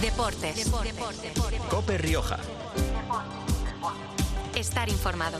Deportes. COPE Rioja. Estar informado.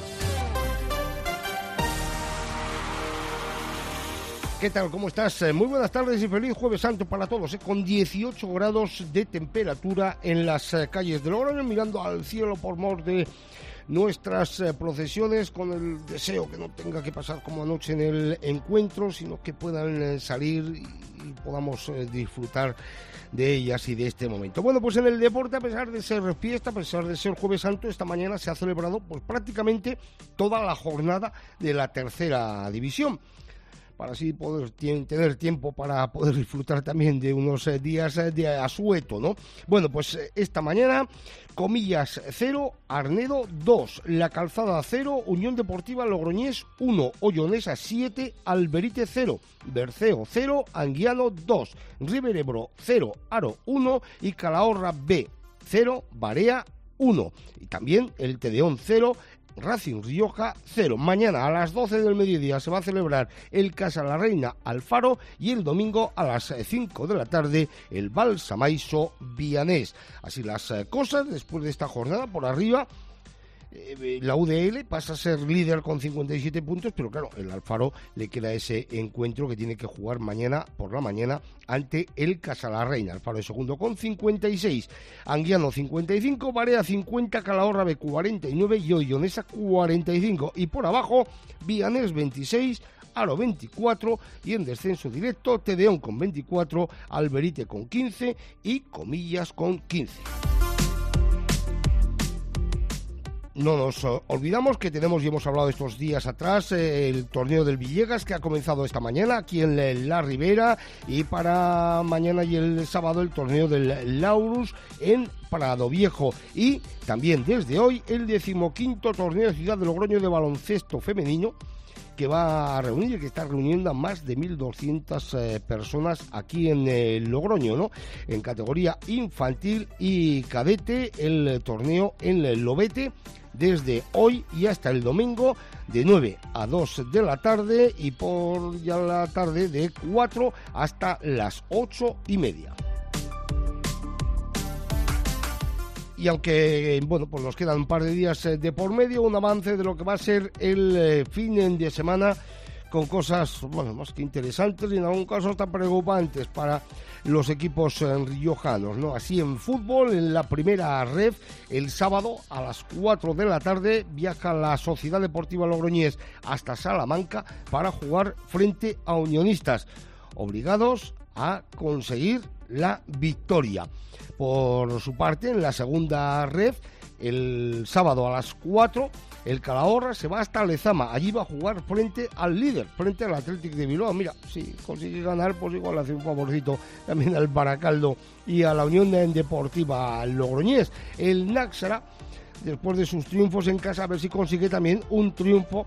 ¿Qué tal? ¿Cómo estás? Muy buenas tardes y feliz Jueves Santo para todos, con 18 grados de temperatura en las calles de Logroño, mirando al cielo por mor de nuestras procesiones, con el deseo que no tenga que pasar como anoche en el encuentro, sino que puedan salir y podamos disfrutar de ellas y de este momento. Bueno, pues en el deporte, a pesar de ser fiesta, a pesar de ser Jueves Santo, esta mañana se ha celebrado pues prácticamente toda la jornada de la tercera división, para así poder tener tiempo para poder disfrutar también de unos días de asueto, ¿no? Bueno, pues esta mañana, Comillas 0, Arnedo 2, La Calzada 0, Unión Deportiva Logroñés 1, Ollonesa 7, Alberite 0, Berceo 0, Anguiano 2, River Ebro 0, Aro 1 y Calahorra B 0, Barea 1. Y también el Tedeón 0, Racing Rioja 0. Mañana a las 12 del mediodía se va a celebrar el Casa la Reina Alfaro y el domingo a las 5 de la tarde el Balsamaiso Vianés. Así las cosas, después de esta jornada por arriba, la UDL pasa a ser líder con 57 puntos, pero claro, el Alfaro le queda ese encuentro que tiene que jugar mañana por la mañana ante el Casalarreina. Alfaro es segundo con 56, Anguiano 55, Barea 50, Calahorra B 49 y Ollonesa 45. Y por abajo, Vianés 26, Aro 24 y en descenso directo, Tedeón con 24, Alberite con 15 y Comillas con 15. No nos olvidamos que tenemos, y hemos hablado estos días atrás, el torneo del Villegas, que ha comenzado esta mañana aquí en La Ribera, y para mañana y el sábado el torneo del Laurus en Prado Viejo, y también desde hoy el 15º torneo de Ciudad de Logroño de baloncesto femenino, que va a reunir, que está reuniendo a más de 1.200 personas aquí en Logroño, ¿no? En categoría infantil y cadete, el torneo en el Lobete, desde hoy y hasta el domingo, de 9 a 2 de la tarde, y por ya la tarde de 4 hasta las 8:30. Y aunque, bueno, pues nos quedan un par de días de por medio, un avance de lo que va a ser el fin de semana, con cosas, bueno, más que interesantes y en algún caso hasta preocupantes para los equipos riojanos, ¿no? Así, en fútbol, en la primera ref, el sábado a las 4 de la tarde viaja la Sociedad Deportiva Logroñés hasta Salamanca para jugar frente a Unionistas, obligados a conseguir la victoria. Por su parte, en la segunda ref, el sábado a las 4, el Calahorra se va hasta Lezama. Allí va a jugar frente al líder, frente al Athletic de Bilbao. Mira, si consigue ganar, pues igual hace un favorcito también al Baracaldo y a la Unión Deportiva Logroñés. El Náxara, después de sus triunfos en casa, a ver si consigue también un triunfo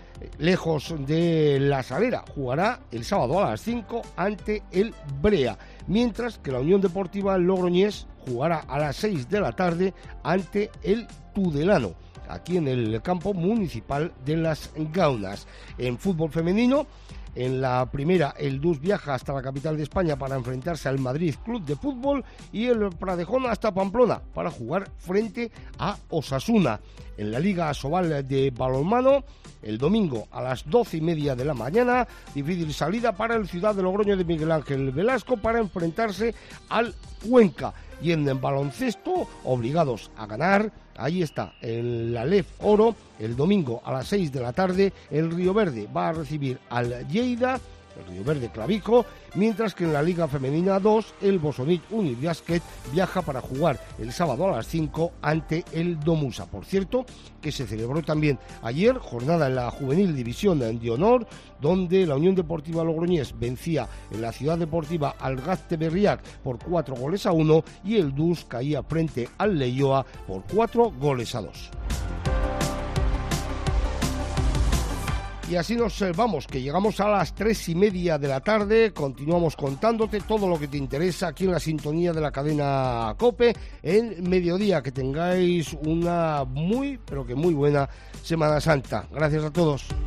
lejos de La Salera. Jugará el sábado a las 5 ante el Brea, mientras que la Unión Deportiva Logroñés jugará a las 6 de la tarde ante el Tudelano, aquí en el campo municipal de Las Gaunas. En fútbol femenino, en la primera, el DUS viaja hasta la capital de España para enfrentarse al Madrid Club de Fútbol, y el Pradejón hasta Pamplona para jugar frente a Osasuna. En la Liga Asobal de balonmano, el domingo a las 12:30 de la mañana, difícil salida para el Ciudad de Logroño de Miguel Ángel Velasco para enfrentarse al Cuenca. Y en baloncesto, obligados a ganar, ahí está, en la LEF Oro, el domingo a las 6 de la tarde, el Río Verde va a recibir al Lleida, el Río Verde Clavijo, mientras que en la Liga Femenina 2, el Bosonit Unibasket viaja para jugar el sábado a las 5 ante el Domusa. Por cierto, que se celebró también ayer jornada en la Juvenil División de Honor, donde la Unión Deportiva Logroñés vencía en la Ciudad Deportiva al Gazte Berriac por 4-1 y el DUS caía frente al Leioa por 4-2. Y así nos vamos, que llegamos a las 3:30 de la tarde. Continuamos contándote todo lo que te interesa aquí en la sintonía de la cadena COPE en mediodía. Que tengáis una muy, pero que muy buena Semana Santa. Gracias a todos.